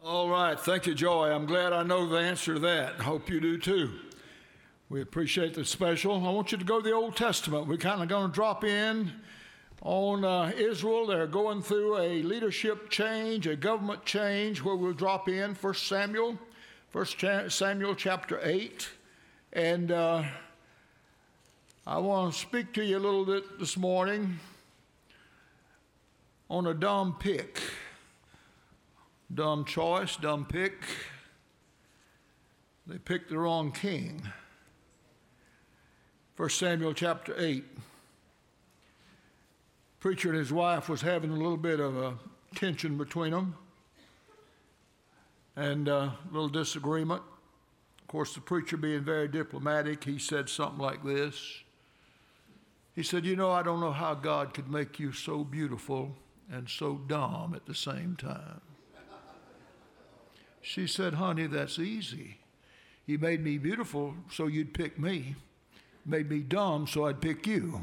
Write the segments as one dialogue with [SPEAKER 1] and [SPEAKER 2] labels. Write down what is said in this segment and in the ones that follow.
[SPEAKER 1] All right. Thank you, Joy. I'm glad I know the answer to that. Hope you do too. We appreciate the special. I want you to go to the Old Testament. We're kind of going to drop in on Israel. They're going through a leadership change, a government change, where we'll drop in 1 Samuel chapter 8. And I want to speak to you a little bit this morning on a dumb pick. Dumb choice, dumb pick. They picked the wrong king. 1 Samuel chapter 8. Preacher and his wife was having a little bit of a tension between them and a little disagreement. Of course, the preacher being very diplomatic, he said something like this. He said, I don't know how God could make you so beautiful and so dumb at the same time. She said, honey, that's easy. He made me beautiful so you'd pick me. Made me dumb so I'd pick you.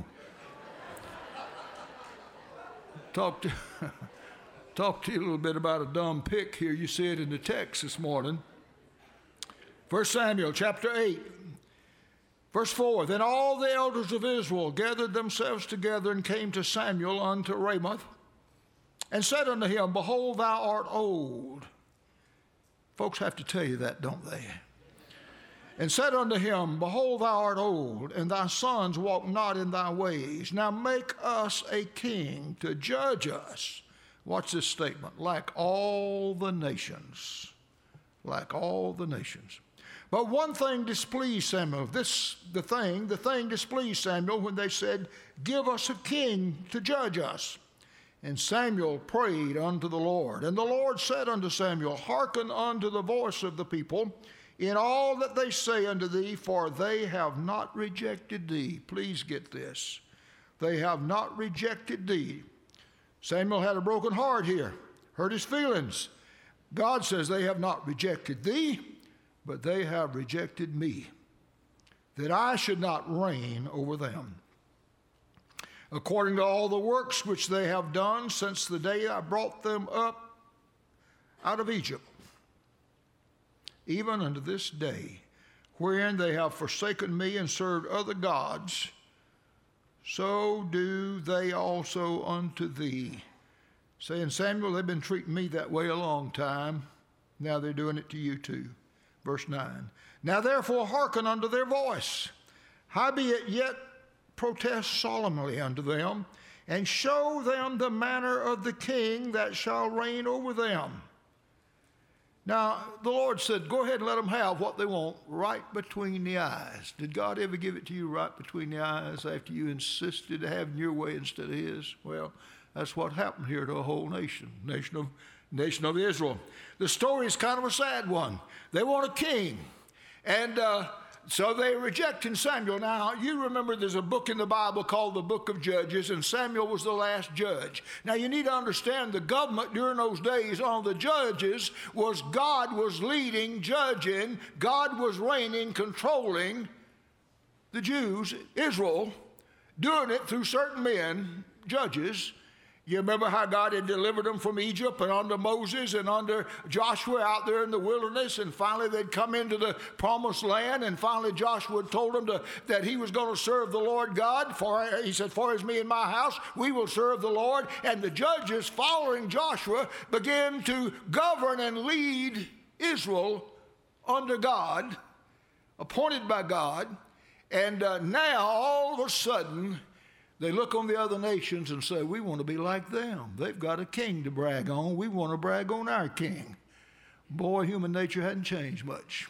[SPEAKER 1] Talk to you a little bit about a dumb pick here. You see it in the text this morning. 1 Samuel chapter 8, verse 4. Then all the elders of Israel gathered themselves together and came to Samuel unto Ramoth and said unto him, Behold, thou art old. Folks have to tell you that, don't they? And said unto him, Behold, thou art old, and thy sons walk not in thy ways. Now make us a king to judge us. Watch this statement. Like all the nations. Like all the nations. But one thing displeased Samuel. The thing displeased Samuel when they said, Give us a king to judge us. And Samuel prayed unto the Lord. And the Lord said unto Samuel, Hearken unto the voice of the people in all that they say unto thee, for they have not rejected thee. Please get this. They have not rejected thee. Samuel had a broken heart here, hurt his feelings. God says they have not rejected thee, but they have rejected me, that I should not reign over them. According to all the works which they have done since the day I brought them up out of Egypt, even unto this day, wherein they have forsaken me and served other gods, so do they also unto thee. Saying, Samuel, they've been treating me that way a long time. Now they're doing it to you too. Verse 9. Now therefore hearken unto their voice. Howbeit yet protest solemnly unto them, and show them the manner of the king that shall reign over them. Now, the Lord said, go ahead and let them have what they want right between the eyes. Did God ever give it to you right between the eyes after you insisted to having your way instead of his? Well, that's what happened here to a whole nation of Israel. The story is kind of a sad one. They want a king. And so they rejected Samuel. Now, you remember there's a book in the Bible called the Book of Judges, and Samuel was the last judge. Now, you need to understand the government during those days on the judges was God was leading, judging, God was reigning, controlling the Jews, Israel, doing it through certain men, judges. You remember how God had delivered them from Egypt and under Moses and under Joshua out there in the wilderness, and finally they'd come into the promised land, and finally Joshua told them that he was going to serve the Lord God. He said, for as me and my house, we will serve the Lord. And the judges following Joshua began to govern and lead Israel under God, appointed by God. And now all of a sudden, they look on the other nations and say, we want to be like them. They've got a king to brag on. We want to brag on our king. Boy, human nature hadn't changed much.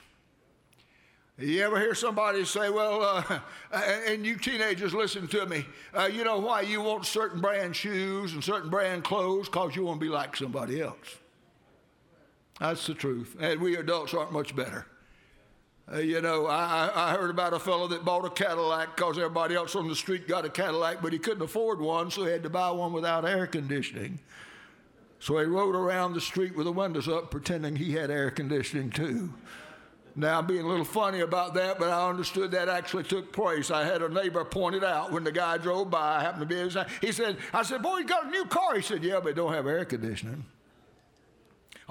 [SPEAKER 1] You ever hear somebody say, well, and you teenagers, listen to me, you know why you want certain brand shoes and certain brand clothes? Because you want to be like somebody else. That's the truth. And we adults aren't much better. I heard about a fellow that bought a Cadillac because everybody else on the street got a Cadillac, but he couldn't afford one, so he had to buy one without air conditioning. So he rode around the street with the windows up pretending he had air conditioning too. Now, I'm being a little funny about that, but I understood that actually took place. I had a neighbor point it out when the guy drove by. I happened to be inside. I said, boy, you got a new car. He said, yeah, but it don't have air conditioning.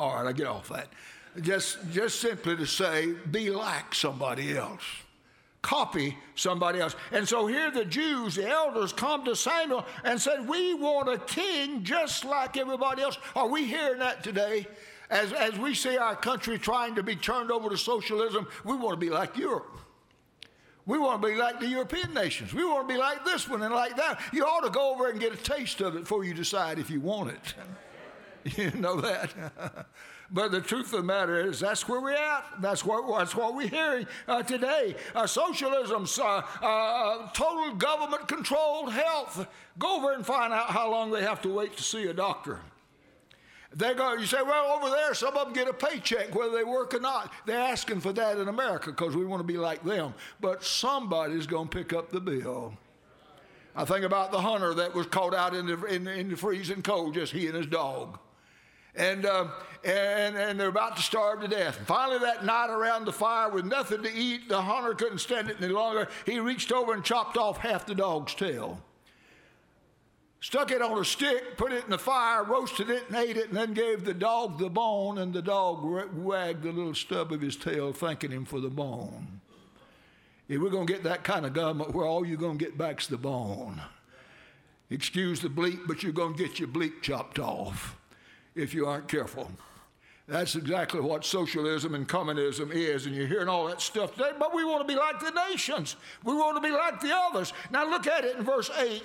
[SPEAKER 1] All right, I get off that. Just simply to say, be like somebody else. Copy somebody else. And so here the Jews, the elders, come to Samuel and said, we want a king just like everybody else. Are we hearing that today? As we see our country trying to be turned over to socialism, we want to be like Europe. We want to be like the European nations. We want to be like this one and like that. You ought to go over and get a taste of it before you decide if you want it. You know that? But the truth of the matter is, that's where we're at. That's what we're hearing today. Socialism, total government-controlled health. Go over and find out how long they have to wait to see a doctor. You say, well, over there, some of them get a paycheck whether they work or not. They're asking for that in America because we want to be like them. But somebody's going to pick up the bill. I think about the hunter that was caught out in the freezing cold, just he and his dog. And they're about to starve to death. And finally, that night around the fire with nothing to eat, the hunter couldn't stand it any longer. He reached over and chopped off half the dog's tail. Stuck it on a stick, put it in the fire, roasted it, and ate it, and then gave the dog the bone, and the dog wagged the little stub of his tail, thanking him for the bone. If we're going to get that kind of government where all you're going to get back's the bone, excuse the bleep, but you're going to get your bleep chopped off if you aren't careful. That's exactly what socialism and communism is, and you're hearing all that stuff today, but we want to be like the nations. We want to be like the others. Now look at it in verse 8.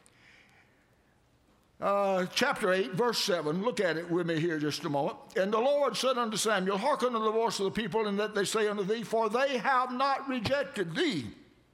[SPEAKER 1] Chapter 8, verse 7, look at it with me here just a moment. And the Lord said unto Samuel, hearken unto the voice of the people, and that they say unto thee, for they have not rejected thee,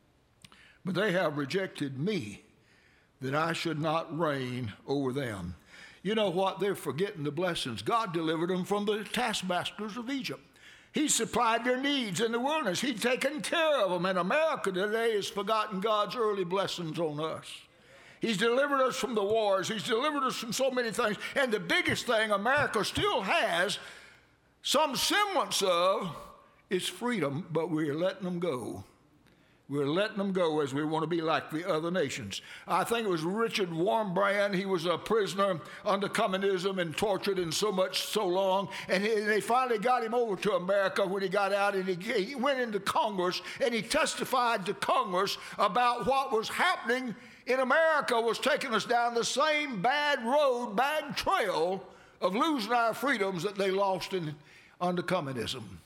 [SPEAKER 1] but they have rejected me, that I should not reign over them. You know what? They're forgetting the blessings. God delivered them from the taskmasters of Egypt. He supplied their needs in the wilderness. He'd taken care of them. And America today has forgotten God's early blessings on us. He's delivered us from the wars. He's delivered us from so many things. And the biggest thing America still has some semblance of is freedom, but we're letting them go. We're letting them go as we want to be like the other nations. I think it was Richard Wurmbrand. He was a prisoner under communism and tortured and so long. And they finally got him over to America when he got out, and he went into Congress, and he testified to Congress about what was happening in America, was taking us down the same bad road, bad trail of losing our freedoms that they lost under communism.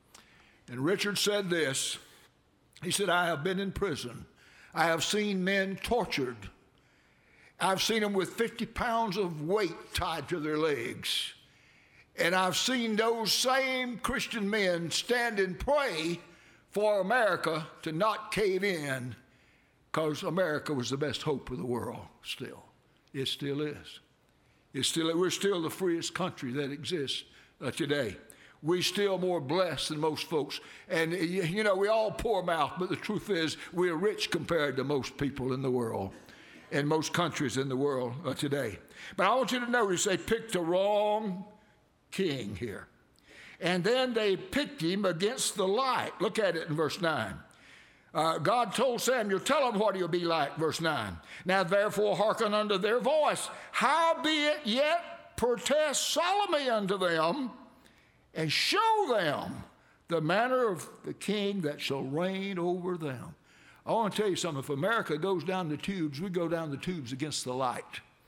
[SPEAKER 1] And Richard said this. He said, I have been in prison. I have seen men tortured. I've seen them with 50 pounds of weight tied to their legs. And I've seen those same Christian men stand and pray for America to not cave in, because America was the best hope of the world still. It still is. We're still the freest country that exists today. We're still more blessed than most folks. And, you know, we all poor mouth, but the truth is we're rich compared to most people in the world and most countries in the world today. But I want you to notice they picked the wrong king here. And then they picked him against the light. Look at it in verse 9. God told Samuel, tell them what he'll be like, verse 9. Now therefore hearken unto their voice. Howbeit yet protest solemnly unto them, and show them the manner of the king that shall reign over them. I want to tell you something. If America goes down the tubes, we go down the tubes against the light.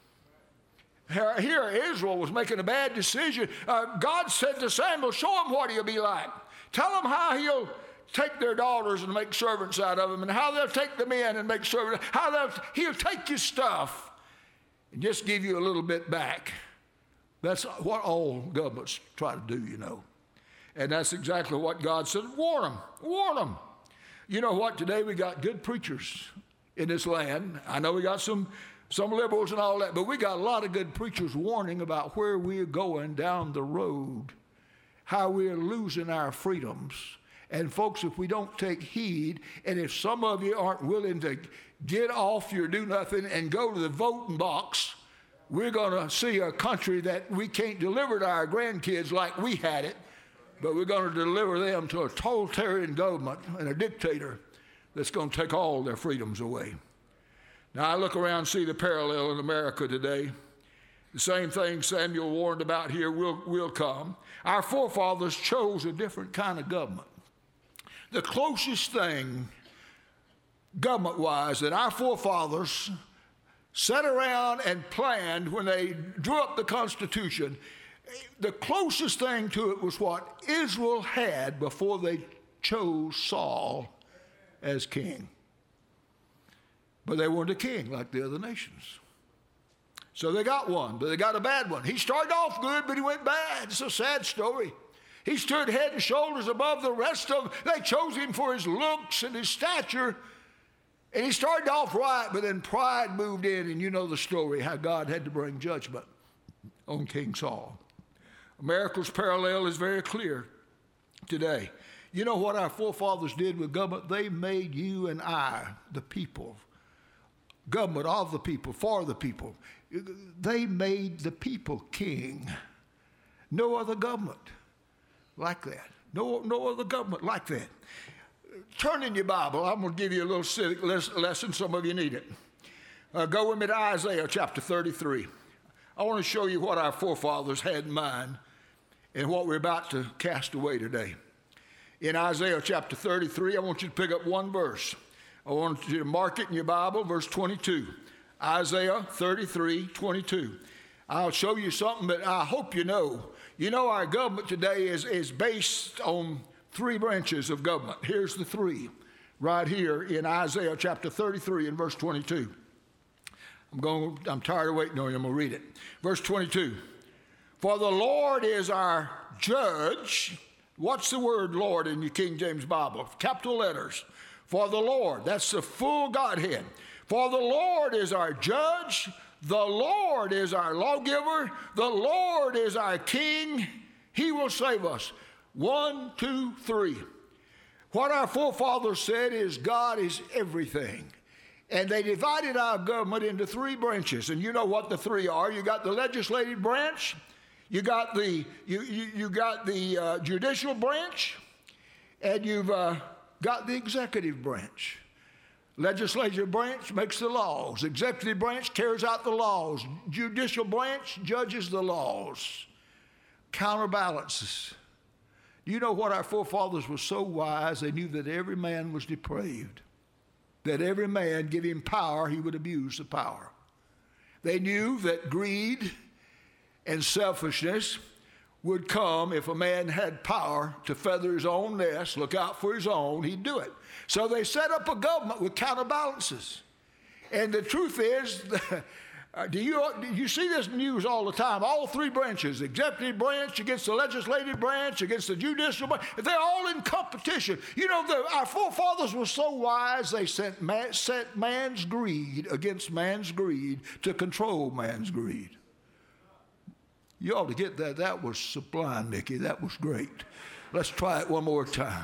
[SPEAKER 1] Here Israel was making a bad decision. God said to Samuel, show them what he'll be like. Tell them how he'll take their daughters and make servants out of them, and how they'll take the men and make servants, he'll take your stuff and just give you a little bit back. That's what all governments try to do, you know. And that's exactly what God said. Warn them. Warn them. You know what? Today we got good preachers in this land. I know we got some liberals and all that, but we got a lot of good preachers warning about where we're going down the road, how we're losing our freedoms. And folks, if we don't take heed, and if some of you aren't willing to get off your do-nothing and go to the voting box, we're going to see a country that we can't deliver to our grandkids like we had it, but we're going to deliver them to a totalitarian government and a dictator that's going to take all their freedoms away. Now, I look around and see the parallel in America today. The same thing Samuel warned about here will come. Our forefathers chose a different kind of government. The closest thing, government-wise, that our forefathers sat around and planned when they drew up the Constitution, the closest thing to it was what Israel had before they chose Saul as king. But they weren't a king like the other nations. So they got one, but they got a bad one. He started off good, but he went bad. It's a sad story. He stood head and shoulders above the rest of them. They chose him for his looks and his stature. And he started off right, but then pride moved in, and you know the story, how God had to bring judgment on King Saul. America's parallel is very clear today. You know what our forefathers did with government? They made you and I, the people, government of the people, for the people. They made the people king. No other government like that. No other government like that. Turn in your Bible. I'm going to give you a little civic lesson. Some of you need it. Go with me to Isaiah chapter 33. I want to show you what our forefathers had in mind and what we're about to cast away today. In Isaiah chapter 33, I want you to pick up one verse. I want you to mark it in your Bible, verse 22. Isaiah 33, 22. I'll show you something that I hope you know. You know our government today is based on three branches of government. Here's the three right here in Isaiah chapter 33 and verse 22. I'm tired of waiting on you. I'm going to read it. Verse 22. For the Lord is our judge. What's the word Lord in your King James Bible? Capital letters. For the Lord. That's the full Godhead. For the Lord is our judge. The Lord is our lawgiver. The Lord is our king. He will save us. 1, 2, 3. What our forefathers said is God is everything. And they divided our government into three branches. And you know what the three are. You got the legislative branch. You got the judicial branch. And you've got the executive branch. Legislative branch makes the laws. Executive branch carries out the laws. Judicial branch judges the laws. Counterbalances. You know what? Our forefathers were so wise, they knew that every man was depraved. That every man, give him power, he would abuse the power. They knew that greed and selfishness would come if a man had power to feather his own nest, look out for his own, he'd do it. So they set up a government with counterbalances. And the truth is, do you see this news all the time? All three branches, executive branch against the legislative branch, against the judicial branch, they're all in competition. You know, our forefathers were so wise, they set man's greed against man's greed to control man's greed. You ought to get that. That was sublime, Mickey. That was great. Let's try it one more time.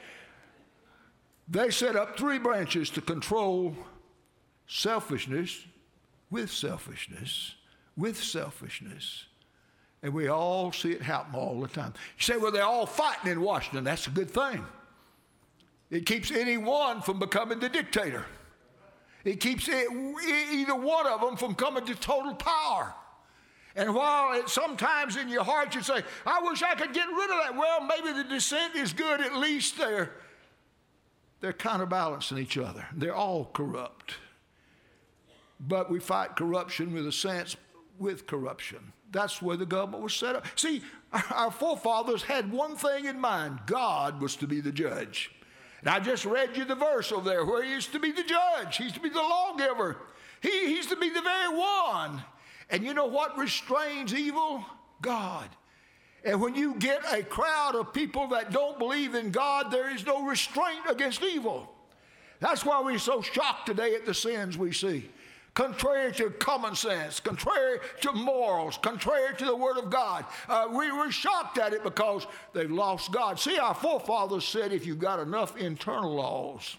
[SPEAKER 1] They set up three branches to control selfishness with selfishness, with selfishness. And we all see it happen all the time. You say, well, they're all fighting in Washington. That's a good thing. It keeps anyone from becoming the dictator. It keeps either one of them from coming to total power. And while sometimes in your heart you say, I wish I could get rid of that. Well, maybe the dissent is good. At least they're counterbalancing each other. They're all corrupt. But we fight corruption with a sense with corruption. That's where the government was set up. See, our forefathers had one thing in mind. God was to be the judge. And I just read you the verse over there where he is to be the judge. He's to be the lawgiver. He's to be the very one. And you know what restrains evil? God. And when you get a crowd of people that don't believe in God, there is no restraint against evil. That's why we're so shocked today at the sins we see. Contrary to common sense, contrary to morals, contrary to the Word of God. We were shocked at it because they've lost God. See, our forefathers said if you've got enough internal laws,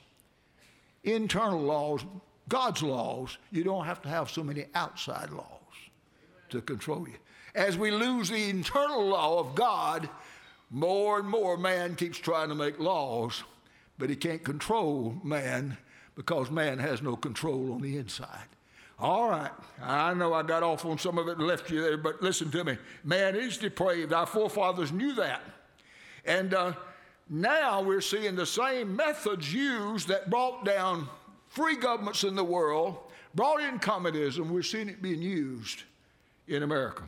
[SPEAKER 1] God's laws, you don't have to have so many outside laws to control you. As we lose the internal law of God, more and more man keeps trying to make laws, but he can't control man because man has no control on the inside. All right. I know I got off on some of it and left you there, but listen to me. Man is depraved. Our forefathers knew that. And now we're seeing the same methods used that brought down free governments in the world, brought in communism. We're seeing it being used in America.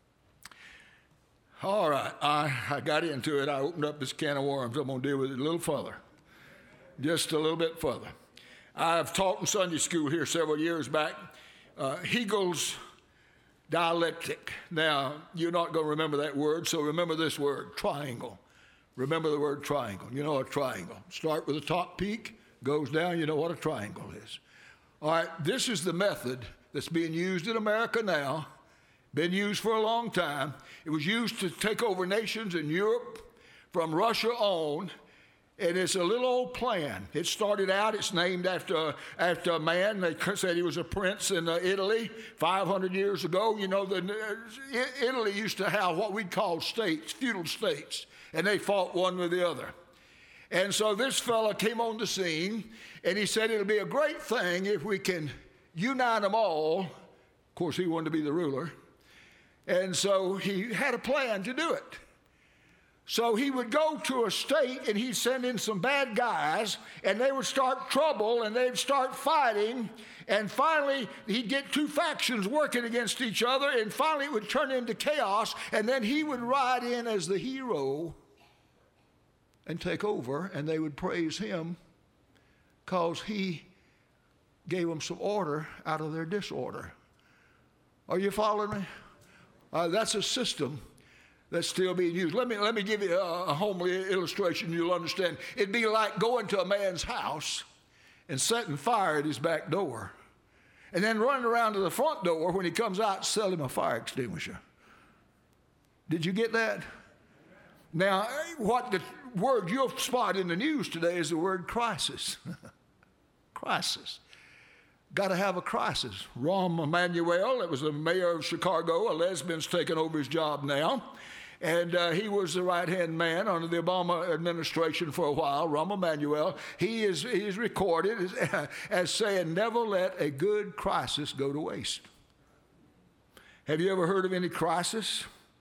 [SPEAKER 1] All right. I got into it. I opened up this can of worms. I'm going to deal with it a little further. Just a little bit further. I've taught in Sunday school here several years back. Hegel's dialectic. Now, you're not going to remember that word, so remember this word, triangle. Remember the word triangle. You know a triangle. Start with the top peak, goes down, you know what a triangle is. All right, this is the method that's being used in America now, been used for a long time. It was used to take over nations in Europe from Russia on. And it's a little old plan. It started out, it's named after a man. They said he was a prince in Italy 500 years ago. You know, Italy used to have what we'd call states, feudal states, and they fought one with the other. And so this fella came on the scene, and he said it'll be a great thing if we can unite them all. Of course, he wanted to be the ruler. And so he had a plan to do it. So he would go to a state and he'd send in some bad guys and they would start trouble and they'd start fighting. And finally, he'd get two factions working against each other and finally it would turn into chaos. And then he would ride in as the hero and take over and they would praise him because he gave them some order out of their disorder. Are you following me? That's a system that's still being used. Let me give you a homely illustration you'll understand. It'd be like going to a man's house and setting fire at his back door and then running around to the front door when he comes out, sell him a fire extinguisher. Did you get that? Now, what the word you'll spot in the news today is the word crisis. Crisis. Got to have a crisis. Rahm Emanuel, that was the mayor of Chicago, a lesbian's taken over his job now. And he was the right-hand man under the Obama administration for a while, Rahm Emanuel. He is recorded as saying, never let a good crisis go to waste. Have you ever heard of any crisis?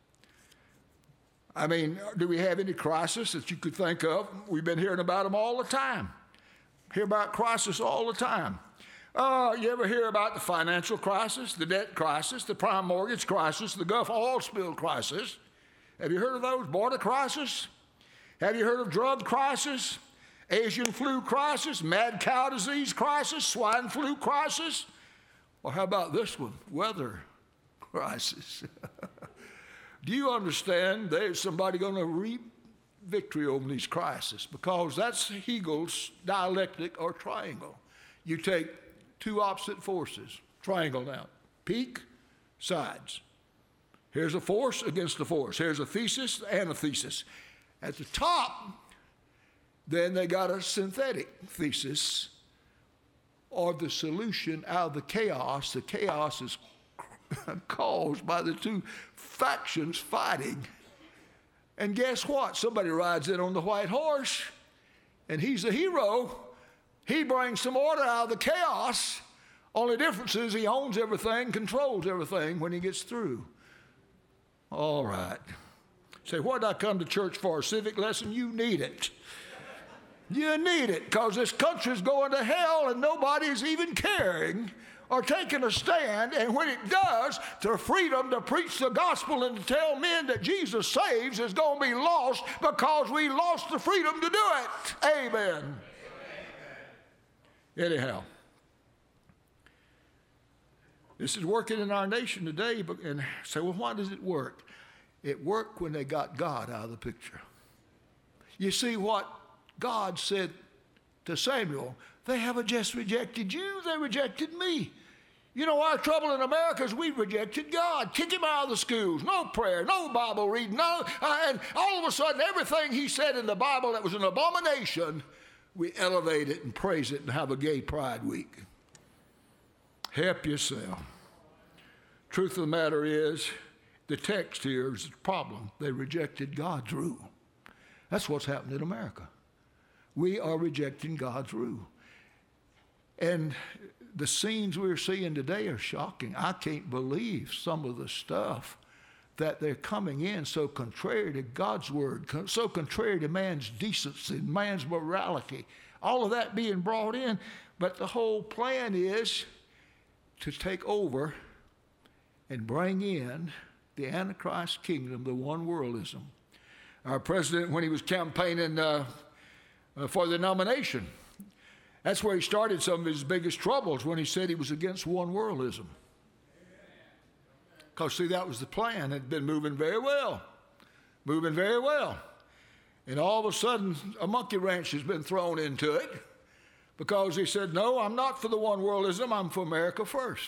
[SPEAKER 1] I mean, do we have any crisis that you could think of? We've been hearing about them all the time. Hear about crisis all the time. You ever hear about the financial crisis, the debt crisis, the prime mortgage crisis, the Gulf oil spill crisis? Have you heard of those? Border crisis? Have you heard of drug crisis? Asian flu crisis? Mad cow disease crisis? Swine flu crisis? Or how about this one? Weather crisis. Do you understand there's somebody going to reap victory over these crises? Because that's Hegel's dialectic or triangle. You take two opposite forces, triangle now, peak, sides. Here's a force against a force. Here's a thesis and a thesis. At the top, then they got a synthetic thesis or the solution out of the chaos. The chaos is caused by the two factions fighting. And guess what? Somebody rides in on the white horse, and he's the hero. He brings some order out of the chaos. Only difference is he owns everything, controls everything when he gets through. All right. Say, what did I come to church for? A civic lesson? You need it. You need it because this country's going to hell and nobody's even caring or taking a stand. And when it does, the freedom to preach the gospel and to tell men that Jesus saves is going to be lost because we lost the freedom to do it. Amen. Anyhow, this is working in our nation today. And say, well, why does it work? It worked when they got God out of the picture. You see what God said to Samuel, they haven't just rejected you, they rejected me. You know, our trouble in America is we've rejected God. Kick him out of the schools. No prayer, no Bible reading. And all of a sudden, everything he said in the Bible that was an abomination, we elevate it and praise it and have a gay pride week. Help yourself. Truth of the matter is, the text here is the problem. They rejected God's rule. That's what's happened in America. We are rejecting God's rule. And the scenes we're seeing today are shocking. I can't believe some of the stuff that they're coming in so contrary to God's word, so contrary to man's decency, man's morality, all of that being brought in. But the whole plan is to take over and bring in the Antichrist kingdom, the one worldism. Our president, when he was campaigning for the nomination, that's where he started some of his biggest troubles, when he said he was against one worldism. Because, see, that was the plan. It had been moving very well. And all of a sudden, a monkey wrench has been thrown into it, because he said, no, I'm not for the one worldism, I'm for America first.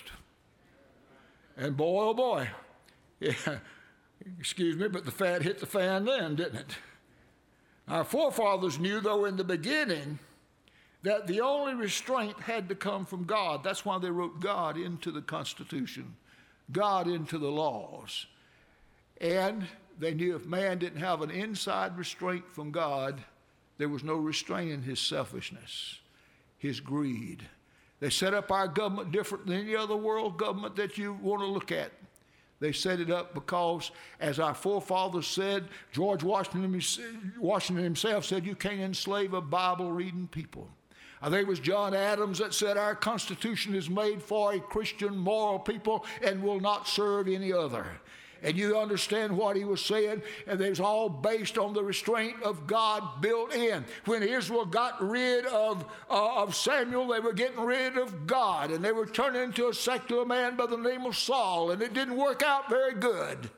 [SPEAKER 1] And boy, oh boy, yeah, excuse me, but the fat hit the fan then, didn't it? Our forefathers knew, though, in the beginning, that the only restraint had to come from God. That's why they wrote God into the Constitution, God into the laws. And they knew if man didn't have an inside restraint from God, there was no restraining his selfishness, his greed. They set up our government different than any other world government that you want to look at. They set it up because, as our forefathers said, George Washington himself said, you can't enslave a Bible-reading people. I think it was John Adams that said our Constitution is made for a Christian, moral people and will not serve any other. And you understand what he was saying, and it was all based on the restraint of God built in. When Israel got rid of Samuel, they were getting rid of God, and they were turning into a secular man by the name of Saul, and it didn't work out very good.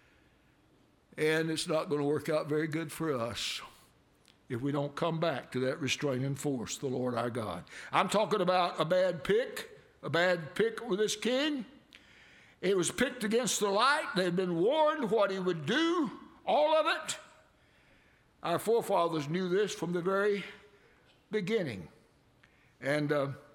[SPEAKER 1] And it's not going to work out very good for us if we don't come back to that restraining force, the Lord our God. I'm talking about a bad pick with this king. It was picked against the light. They'd been warned what he would do, all of it. Our forefathers knew this from the very beginning. And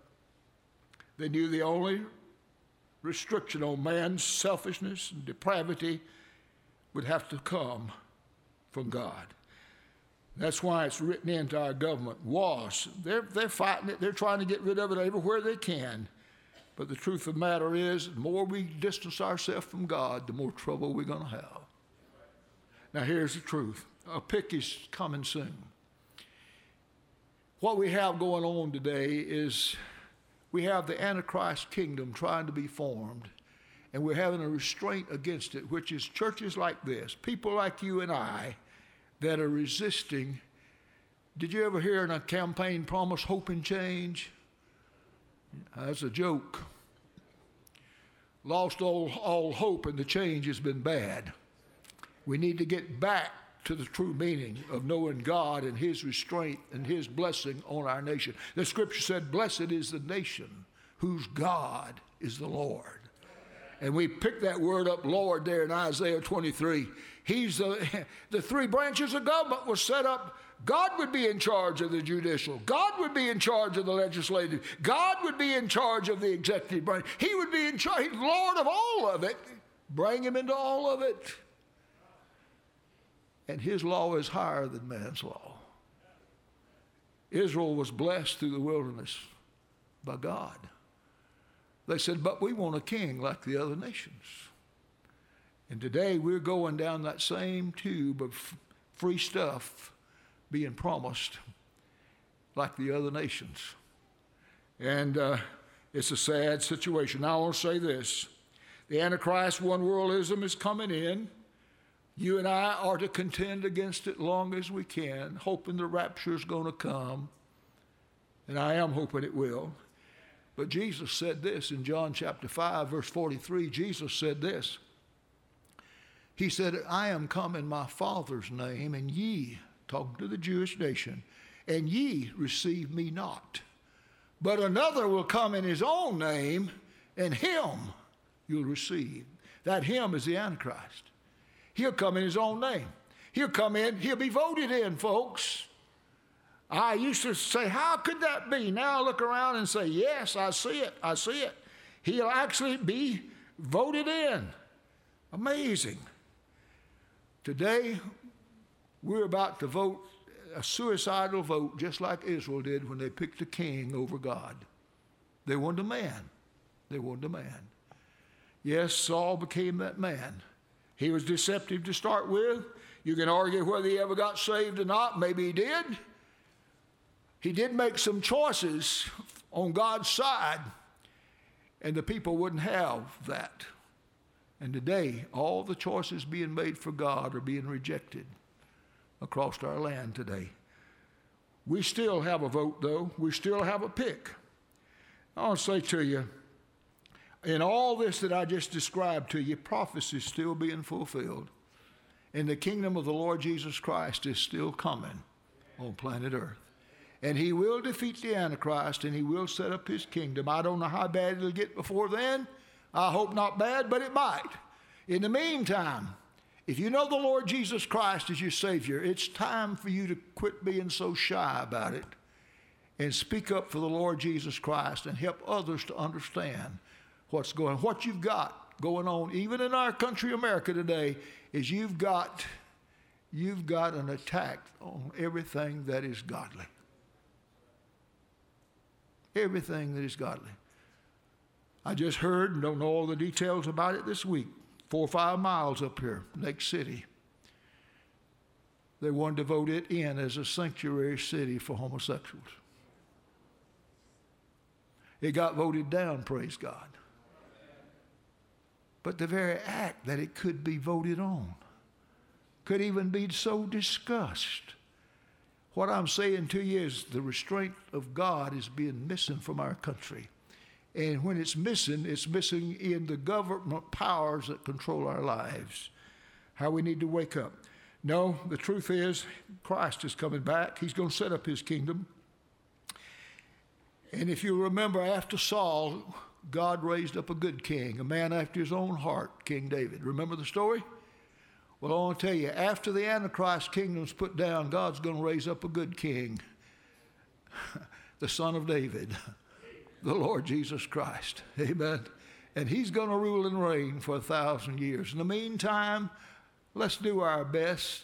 [SPEAKER 1] they knew the only restriction on man's selfishness and depravity would have to come from God. That's why it's written into our government. They're fighting it. They're trying to get rid of it everywhere they can. But the truth of the matter is, the more we distance ourselves from God, the more trouble we're going to have. Now, here's the truth. A pick is coming soon. What we have going on today is we have the Antichrist kingdom trying to be formed, and we're having a restraint against it, which is churches like this, people like you and I, that are resisting. Did you ever hear in a campaign promise hope and change? That's a joke. Lost all hope, and the change has been bad. We need to get back to the true meaning of knowing God and his restraint and his blessing on our nation. The scripture said, blessed is the nation whose God is the Lord. And we picked that word up, Lord, there in Isaiah 23. He's the three branches of government was set up. God would be in charge of the judicial. God would be in charge of the legislative. God would be in charge of the executive branch. He would be in charge, he's Lord of all of it. Bring him into all of it. And his law is higher than man's law. Israel was blessed through the wilderness by God. They said, but we want a king like the other nations. And today we're going down that same tube of free stuff being promised like the other nations. And it's a sad situation. Now I want to say this. The Antichrist one worldism is coming in. You and I are to contend against it long as we can, hoping the rapture is going to come. And I am hoping it will. But Jesus said this in John chapter 5, verse 43. Jesus said this. He said, I am come in my Father's name, and ye, talking to the Jewish nation, and ye receive me not. But another will come in his own name, and him you'll receive. That him is the Antichrist. He'll come in his own name. He'll come in, he'll be voted in, folks. I used to say, how could that be? Now I look around and say, yes, I see it. I see it. He'll actually be voted in. Amazing. Today, we're about to vote a suicidal vote just like Israel did when they picked a king over God. They wanted a man. They wanted a man. Yes, Saul became that man. He was deceptive to start with. You can argue whether he ever got saved or not. Maybe he did. He did make some choices on God's side, and the people wouldn't have that. And today, all the choices being made for God are being rejected across our land today. We still have a vote, though. We still have a pick. I want to say to you, in all this that I just described to you, prophecy is still being fulfilled. And the kingdom of the Lord Jesus Christ is still coming on planet Earth. And he will defeat the Antichrist, and he will set up his kingdom. I don't know how bad it'll get before then. I hope not bad, but it might. In the meantime, if you know the Lord Jesus Christ as your Savior, it's time for you to quit being so shy about it and speak up for the Lord Jesus Christ and help others to understand what's going on. What you've got going on, even in our country, America, today, is you've got an attack on everything that is godly. Everything that is godly. I just heard, and don't know all the details about it this week, 4 or 5 miles up here, Lake City. They wanted to vote it in as a sanctuary city for homosexuals. It got voted down, praise God. But the very act that it could be voted on could even be so discussed. What I'm saying to you is the restraint of God is being missing from our country. And when it's missing in the government powers that control our lives. How we need to wake up. No, the truth is Christ is coming back. He's going to set up his kingdom. And if you remember, after Saul, God raised up a good king, a man after his own heart, King David. Remember the story? Well, I want to tell you, after the Antichrist kingdom's put down, God's going to raise up a good king, the son of David, the Lord Jesus Christ. Amen. And he's going to rule and reign for 1,000 years. In the meantime, let's do our best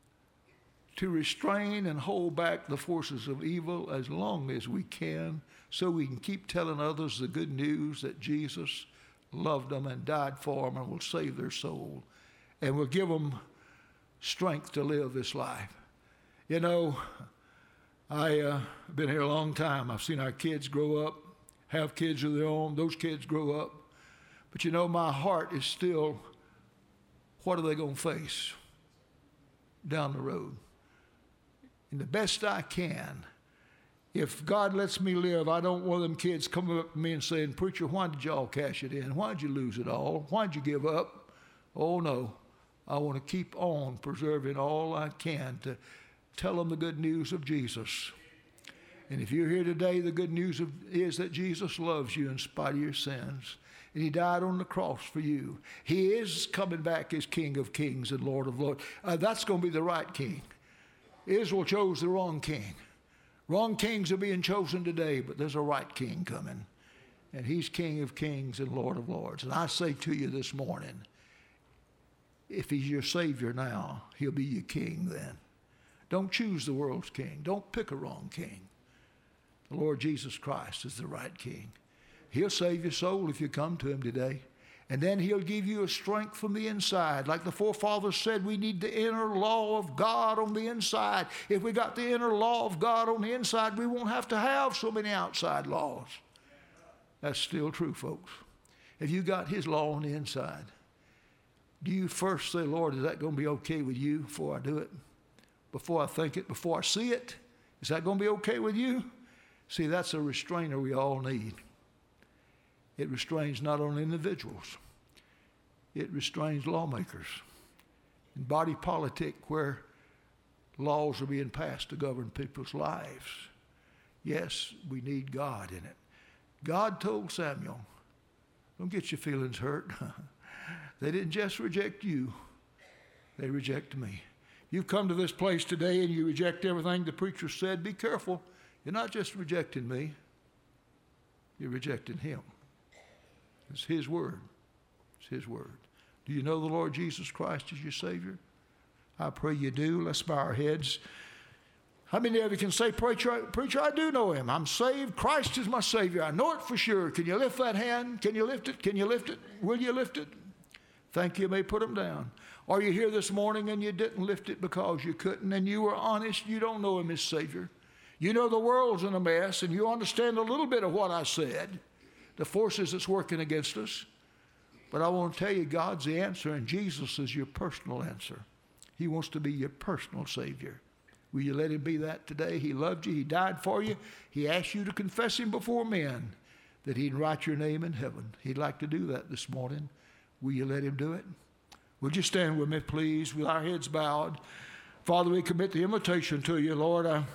[SPEAKER 1] to restrain and hold back the forces of evil as long as we can, so we can keep telling others the good news that Jesus loved them and died for them and will save their soul and will give them strength to live this life. You know, I've been here a long time. I've seen our kids grow up, have kids of their own. Those kids grow up. But you know, my heart is still, what are they going to face down the road? And the best I can, if God lets me live, I don't want them kids coming up to me and saying, "Preacher, why did y'all cash it in? Why did you lose it all? Why did you give up?" Oh, no. I want to keep on preserving all I can to tell them the good news of Jesus. And if you're here today, the good news is that Jesus loves you in spite of your sins. And he died on the cross for you. He is coming back as King of Kings and Lord of Lords. That's going to be the right king. Israel chose the wrong king. Wrong kings are being chosen today, but there's a right king coming. And he's King of Kings and Lord of Lords. And I say to you this morning, if he's your Savior now, he'll be your king then. Don't choose the world's king. Don't pick a wrong king. The Lord Jesus Christ is the right king. He'll save your soul if you come to him today. And then he'll give you a strength from the inside. Like the forefathers said, we need the inner law of God on the inside. If we got the inner law of God on the inside, we won't have to have so many outside laws. That's still true, folks. If you got his law on the inside, do you first say, "Lord, is that going to be okay with you before I do it? Before I think it, before I see it? Is that going to be okay with you?" See, that's a restrainer we all need. It restrains not only individuals, it restrains lawmakers and body politic where laws are being passed to govern people's lives. Yes, we need God in it. God told Samuel, don't get your feelings hurt. They didn't just reject you, they reject me. You've come to this place today and you reject everything the preacher said. Be careful. You're not just rejecting me, you're rejecting him. It's his word. It's his word. Do you know the Lord Jesus Christ as your Savior? I pray you do. Let's bow our heads. How many of you can say, preacher, I do know him. I'm saved. Christ is my Savior. I know it for sure. Can you lift that hand? Can you lift it? Can you lift it? Will you lift it? Thank you. You may put them down. Are you here this morning and you didn't lift it because you couldn't and you were honest? You don't know him as Savior. You know the world's in a mess and you understand a little bit of what I said, the forces that's working against us. But I want to tell you, God's the answer and Jesus is your personal answer. He wants to be your personal Savior. Will you let him be that today? He loved you. He died for you. He asked you to confess him before men that he'd write your name in heaven. He'd like to do that this morning. Will you let him do it? Would you stand with me, please, with our heads bowed? Father, we commit the invitation to you, Lord. I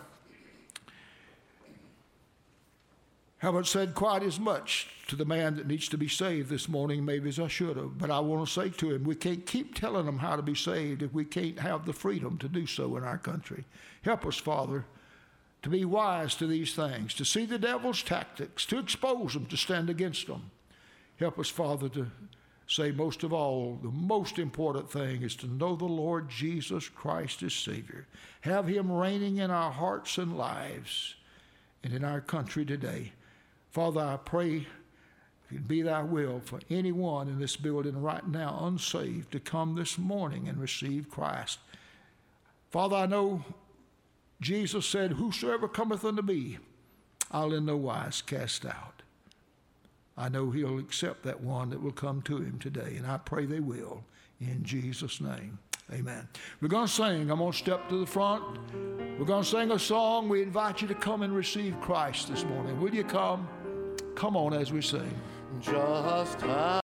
[SPEAKER 1] haven't said quite as much to the man that needs to be saved this morning, maybe as I should have. But I want to say to him, we can't keep telling him how to be saved if we can't have the freedom to do so in our country. Help us, Father, to be wise to these things, to see the devil's tactics, to expose them, to stand against them. Help us, Father, to say most of all, the most important thing is to know the Lord Jesus Christ as Savior. Have him reigning in our hearts and lives and in our country today. Father, I pray it be thy will for anyone in this building right now unsaved to come this morning and receive Christ. Father, I know Jesus said, whosoever cometh unto me, I'll in no wise cast out. I know he'll accept that one that will come to him today, and I pray they will. In Jesus' name, amen. We're going to sing. I'm going to step to the front. We're going to sing a song. We invite you to come and receive Christ this morning. Will you come? Come on as we sing.
[SPEAKER 2] Just